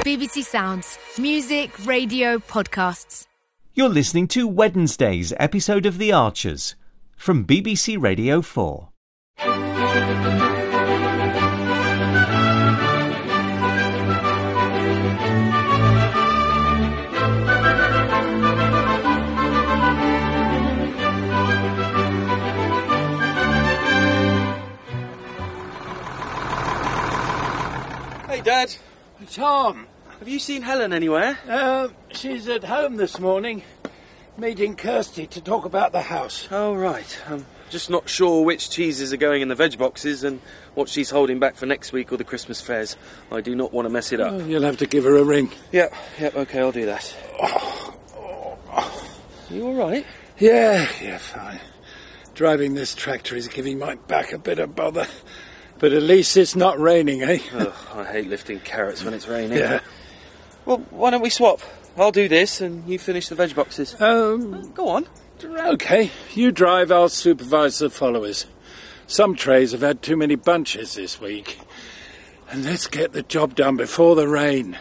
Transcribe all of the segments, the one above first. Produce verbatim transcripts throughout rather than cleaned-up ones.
B B C Sounds. Music, radio, podcasts. You're listening to Wednesday's episode of The Archers from B B C Radio four. Hey, Dad. Tom. Have you seen Helen anywhere? Uh, she's at home this morning, meeting Kirsty to talk about the house. Oh, right. I'm just not sure which cheeses are going in the veg boxes and what she's holding back for next week or the Christmas fairs. I do not want to mess it up. Oh, you'll have to give her a ring. Yep, yep, OK, I'll do that. Oh, oh, oh. You all right? Yeah, yeah, fine. Driving this tractor is giving my back a bit of bother. But at least it's not raining, eh? Ugh, I hate lifting carrots when it's raining. Yeah. Well, why don't we swap? I'll do this and you finish the veg boxes. Um, Go on. OK, you drive, I'll supervise the followers. Some trays have had too many bunches this week. And let's get the job done before the rain.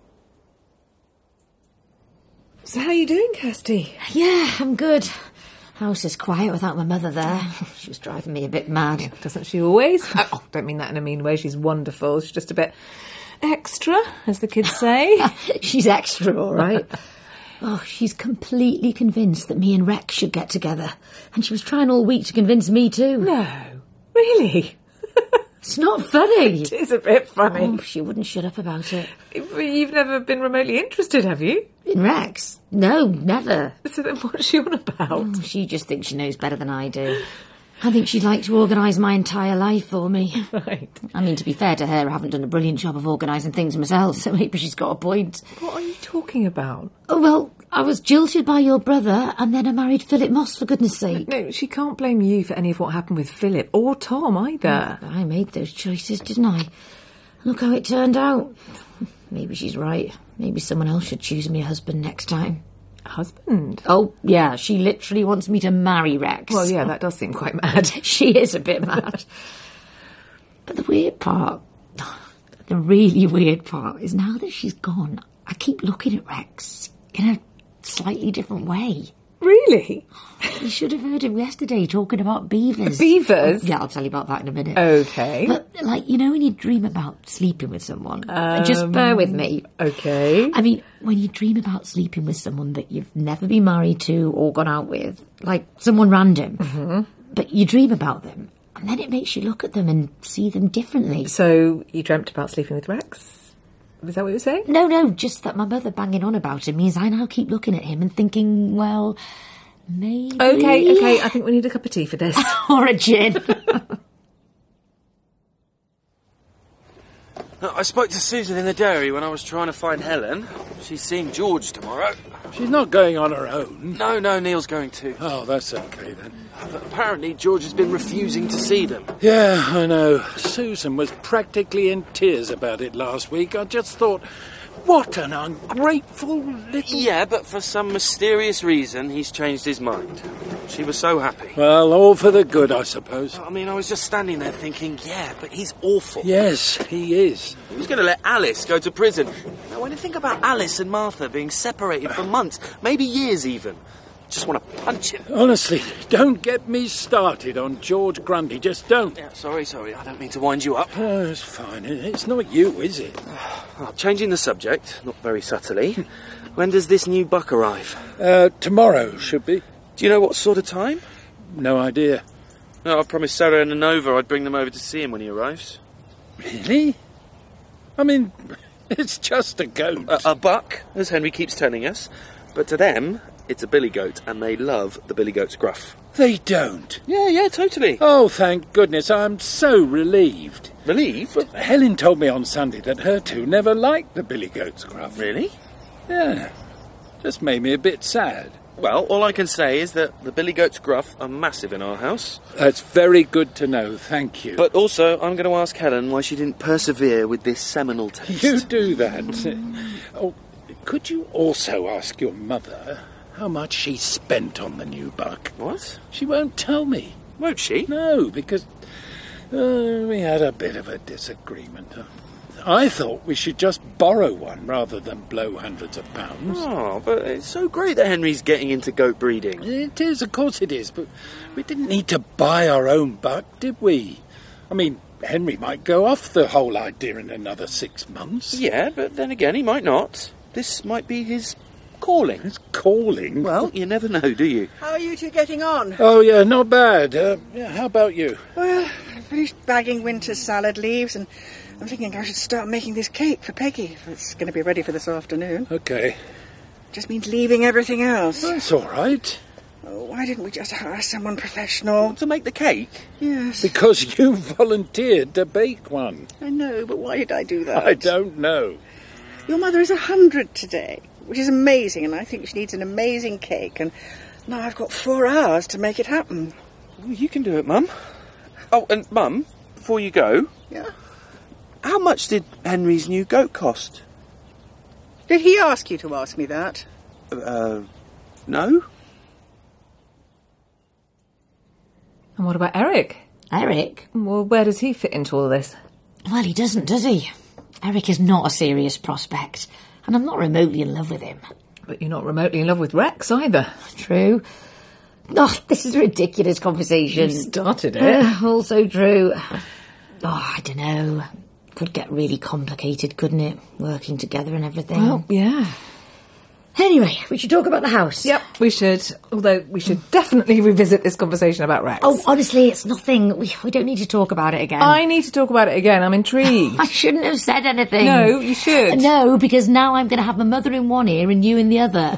So how are you doing, Kirsty? Yeah, I'm good. House is quiet without my mother there. She was driving me a bit mad. Doesn't she always? Oh, don't mean that in a mean way. She's wonderful. She's just a bit extra, as the kids say. She's extra, all right. Oh, she's completely convinced that me and Rex should get together. And she was trying all week to convince me too. No, really? It's not funny. It is a bit funny. Oh, she wouldn't shut up about it. You've never been remotely interested, have you? In Rex? No, never. So then what's she on about? Oh, she just thinks she knows better than I do. I think she'd like to organise my entire life for me. Right. I mean, to be fair to her, I haven't done a brilliant job of organising things myself, so maybe she's got a point. What are you talking about? Oh, well, I was jilted by your brother, and then I married Philip Moss, for goodness sake. No, she can't blame you for any of what happened with Philip, or Tom either. Oh, I made those choices, didn't I? Look how it turned out. Maybe she's right. Maybe someone else should choose me a husband next time. Husband? Oh, yeah, she literally wants me to marry Rex. Well, yeah, that does seem quite mad. She is a bit mad. But the weird part, the really weird part, is now that she's gone, I keep looking at Rex in a slightly different way. Really? You should have heard him yesterday talking about beavers. Beavers? Yeah, I'll tell you about that in a minute. Okay. But, like, you know when you dream about sleeping with someone? Um, Just bear with me. Okay. I mean, when you dream about sleeping with someone that you've never been married to or gone out with, like someone random, mm-hmm. but you dream about them, and then it makes you look at them and see them differently. So you dreamt about sleeping with Rex? Is that what you're saying? No, no, just that my mother banging on about him means I now keep looking at him and thinking, well, maybe... OK, OK, I think we need a cup of tea for this. Or a gin. I spoke to Susan in the dairy when I was trying to find Helen. She's seeing George tomorrow. She's not going on her own. No, no, Neil's going too. Oh, that's OK then. But apparently George has been refusing to see them. Yeah, I know. Susan was practically in tears about it last week. I just thought, what an ungrateful little... Yeah, but for some mysterious reason, he's changed his mind. She was so happy. Well, all for the good, I suppose. I mean, I was just standing there thinking, yeah, but he's awful. Yes, he is. He was going to let Alice go to prison. Now, when you think about Alice and Martha being separated for months, maybe years even, just want to punch him. Honestly, don't get me started on George Grundy. Just don't. Yeah, sorry, sorry. I don't mean to wind you up. Oh, it's fine. It's not you, is it? Well, changing the subject, not very subtly. When does this new buck arrive? Uh, tomorrow, should be. Do you know what sort of time? No idea. No, I promised Sarah and Nova I'd bring them over to see him when he arrives. Really? I mean, it's just a goat. A, a buck, as Henry keeps telling us. But to them, it's a billy goat, and they love the billy goat's gruff. They don't? Yeah, yeah, totally. Oh, thank goodness. I'm so relieved. Relieved? But Helen told me on Sunday that her two never liked the billy goat's gruff. Really? Yeah. Just made me a bit sad. Well, all I can say is that the billy goat's gruff are massive in our house. That's very good to know, thank you. But also, I'm going to ask Helen why she didn't persevere with this seminal taste. You do that. Oh, could you also ask your mother how much she spent on the new buck? What? She won't tell me. Won't she? No, because uh, we had a bit of a disagreement. Uh, I thought we should just borrow one rather than blow hundreds of pounds. Oh, but it's so great that Henry's getting into goat breeding. It is, of course it is, but we didn't need to buy our own buck, did we? I mean, Henry might go off the whole idea in another six months. Yeah, but then again, he might not. This might be his calling. His calling? Well, you never know, do you? How are you two getting on? Oh, yeah, not bad. Uh, yeah, how about you? Well, I finished bagging winter's salad leaves, and I'm thinking I should start making this cake for Peggy, if it's going to be ready for this afternoon. OK. Just means leaving everything else. That's all right. Oh, why didn't we just hire someone professional? To make the cake? Yes. Because you volunteered to bake one. I know, but why did I do that? I don't know. Your mother is a hundred today, which is amazing, and I think she needs an amazing cake, and now I've got four hours to make it happen. Well, you can do it, Mum. Oh, and Mum, before you go... Yeah? How much did Henry's new goat cost? Did he ask you to ask me that? Uh, no? And what about Eric? Eric? Well, where does he fit into all this? Well, he doesn't, does he? Eric is not a serious prospect, and I'm not remotely in love with him. But you're not remotely in love with Rex either. True. Oh, this is a ridiculous conversation. You started it. Uh, also true. Oh, I don't know. Could get really complicated, couldn't it? Working together and everything. Well, yeah. Anyway, we should talk about the house. Yep, we should. Although we should definitely revisit this conversation about Rex. Oh, honestly, it's nothing. We, we don't need to talk about it again. I need to talk about it again. I'm intrigued. I shouldn't have said anything. No, you should. No, because now I'm going to have my mother in one ear and you in the other.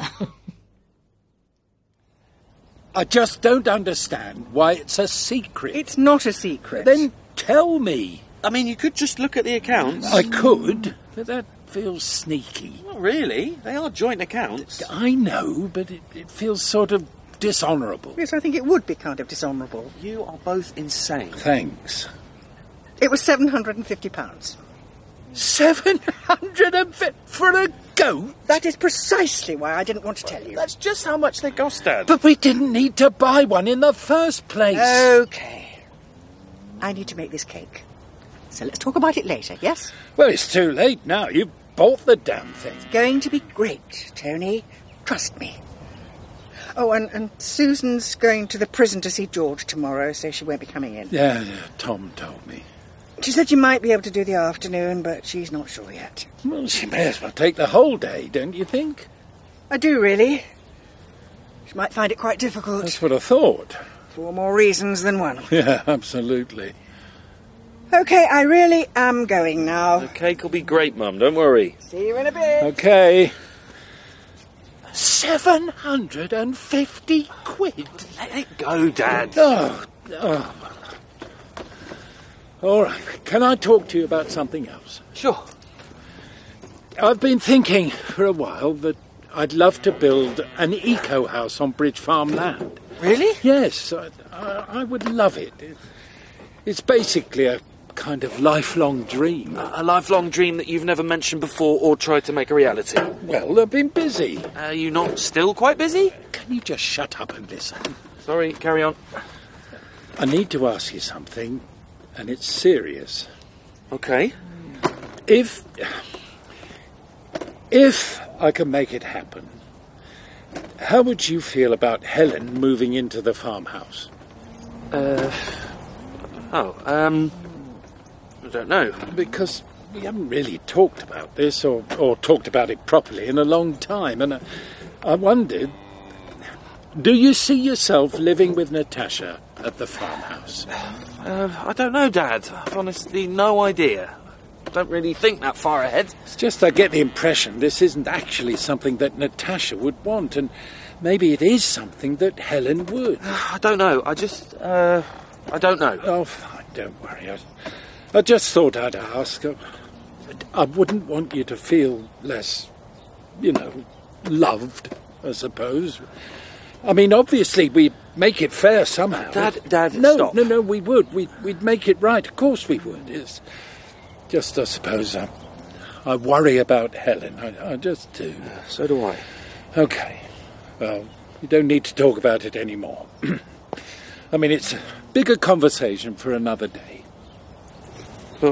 I just don't understand why it's a secret. It's not a secret. Then tell me. I mean, you could just look at the accounts. I could, but that feels sneaky. Not really. They are joint accounts. I know, but it, it feels sort of dishonourable. Yes, I think it would be kind of dishonourable. You are both insane. Thanks. It was seven hundred and fifty pounds. Seven hundred and fifty for a goat? That is precisely why I didn't want to tell you. That's just how much they cost, Dad. But we didn't need to buy one in the first place. OK. I need to make this cake. So let's talk about it later, yes? Well, it's too late now. You've bought the damn thing. It's going to be great, Tony. Trust me. Oh, and, and Susan's going to the prison to see George tomorrow, so she won't be coming in. Yeah, yeah, Tom told me. She said you might be able to do the afternoon, but she's not sure yet. Well, she may as well take the whole day, don't you think? I do, really. She might find it quite difficult. That's what I thought. For more reasons than one. Yeah, absolutely. OK, I really am going now. The cake will be great, Mum, don't worry. See you in a bit. OK. Seven hundred and fifty quid? Let it go, Dad. Oh, oh. All right, can I talk to you about something else? Sure. I've been thinking for a while that I'd love to build an eco-house on Bridge Farm land. Really? Yes, I, I, I would love it. it. It's basically a kind of lifelong dream. A lifelong dream that you've never mentioned before or tried to make a reality. Well, I've been busy. Are you not still quite busy? Can you just shut up and listen? Sorry, carry on. I need to ask you something, and it's serious. OK. If... If I can make it happen, how would you feel about Helen moving into the farmhouse? Uh... Oh, um... I don't know. Because we haven't really talked about this or, or talked about it properly in a long time, and I, I wondered, do you see yourself living with Natasha at the farmhouse? Uh, I don't know, Dad. I've honestly no idea. I don't really think that far ahead. It's just I get the impression this isn't actually something that Natasha would want, and maybe it is something that Helen would. I don't know. I just, uh... I don't know. Oh, fine, don't worry. I, I just thought I'd ask. I wouldn't want you to feel less, you know, loved, I suppose. I mean, obviously, we make it fair somehow. Dad, Dad, no, stop. No, no, we would. We'd, we'd make it right. Of course we would. It's just, I suppose, I, I worry about Helen. I, I just do. So do I. OK. Well, you don't need to talk about it anymore. I mean, it's a bigger conversation for another day. Well,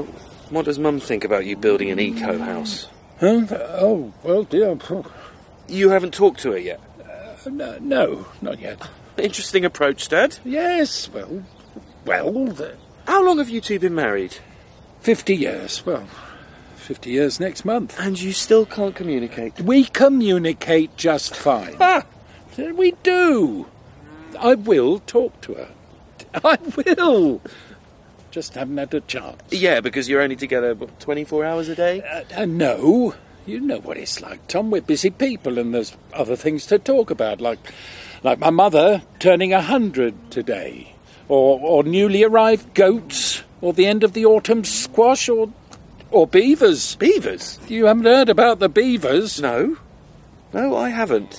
What does Mum think about you building an eco house? Huh? Oh, well, dear. You haven't talked to her yet? Uh, no, no, not yet. Interesting approach, Dad. Yes, well, well... The... How long have you two been married? Fifty years, well, fifty years next month. And you still can't communicate? We communicate just fine. Ah! We do. I will talk to her. I will. Just haven't had a chance. Yeah, because you're only together, what, twenty-four hours a day? Uh, uh, no. You know what it's like, Tom. We're busy people and there's other things to talk about, like like my mother turning a hundred today, or, or newly arrived goats, or the end of the autumn squash, or or beavers. Beavers? You haven't heard about the beavers? No. No, I haven't.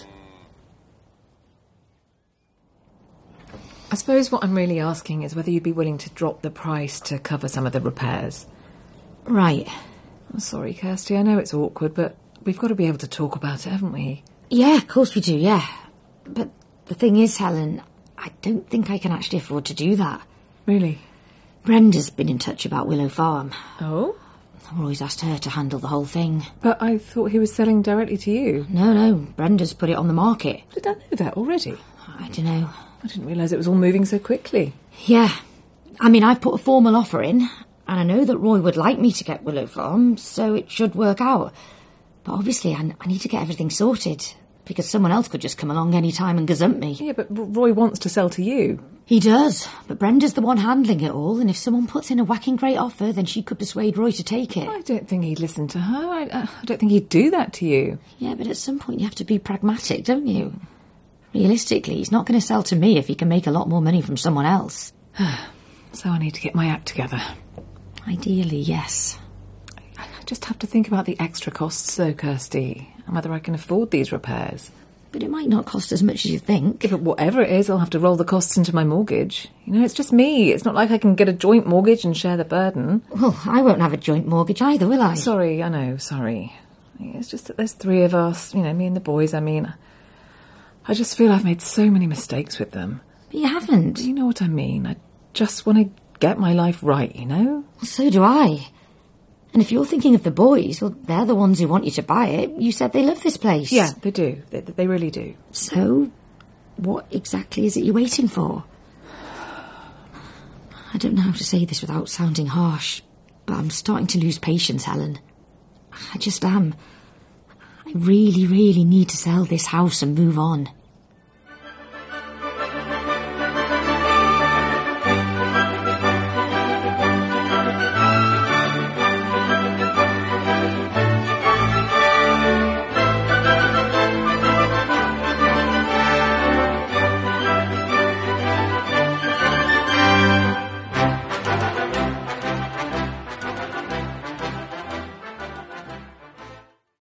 I suppose what I'm really asking is whether you'd be willing to drop the price to cover some of the repairs. Right. I'm sorry, Kirsty, I know it's awkward, but we've got to be able to talk about it, haven't we? Yeah, of course we do, yeah. But the thing is, Helen, I don't think I can actually afford to do that. Really? Brenda's been in touch about Willow Farm. Oh? Roy's asked her to handle the whole thing. But I thought he was selling directly to you. No, no, Brenda's put it on the market. Did I know that already? I don't know. I didn't realise it was all moving so quickly. Yeah. I mean, I've put a formal offer in, and I know that Roy would like me to get Willow Farm, so it should work out. But obviously, I, I need to get everything sorted, because someone else could just come along any time and gazump me. Yeah, but Roy wants to sell to you. He does, but Brenda's the one handling it all, and if someone puts in a whacking great offer, then she could persuade Roy to take it. I don't think he'd listen to her. I, uh, I don't think he'd do that to you. Yeah, but at some point you have to be pragmatic, don't you? Realistically, he's not going to sell to me if he can make a lot more money from someone else. So I need to get my act together. Ideally, yes. I just have to think about the extra costs, though, Kirsty, and whether I can afford these repairs. But it might not cost as much as you think. But whatever it is, I'll have to roll the costs into my mortgage. You know, it's just me. It's not like I can get a joint mortgage and share the burden. Well, I won't have a joint mortgage either, will I? Sorry, I know, sorry. It's just that there's three of us, you know, me and the boys, I mean... I just feel I've made so many mistakes with them. But you haven't. You know what I mean? I just want to get my life right, you know? Well, so do I. And if you're thinking of the boys, well, they're the ones who want you to buy it. You said they love this place. Yeah, they do. They, they really do. So, what exactly is it you're waiting for? I don't know how to say this without sounding harsh, but I'm starting to lose patience, Helen. I just am. I really, really need to sell this house and move on.